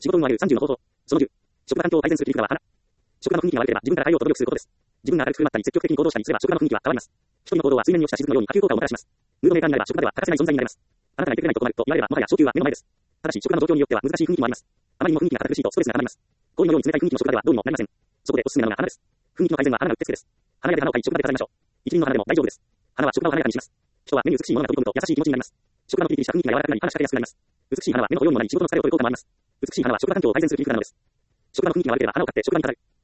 仕事運を上げる30の方法。その10。職場環境を改善する切り札は花。職場の雰囲気が悪ければ自分から変えようと努力することです。自分が明るく振る舞ったり積極的に行動したりすれば職場の雰囲気は変わります。一人の行動は水面に落ちた雫のように波及効果をもたらします。ムードメーカーになれば職場では欠かせない存在になれます。あなたが言ってくれないと困ると言われればもはや昇給は目の前です。ただし職場の状況によっては難しい雰囲気もあります。あまりにも雰囲気が堅苦しいとストレスが溜まります。氷のように冷たい雰囲気の職場ではどうにもなりません。そこでおすすめなのが花です。雰囲気の改善は花がうってつけです。花屋で花を買い職場で飾りましょう。一輪の花でも大丈夫です。花は職場を華やかにします。人は目に美しいものが飛び込むと優しい気持ちになります。職場のピリピリした雰囲気が柔らかくなり話しかけやすくなります。美しい花は目の保養にもなり仕事の疲れを取る効果もあります。美しい花は職場環境を改善する切り札なのです。職場の雰囲気が悪ければ花を買って職場に飾る。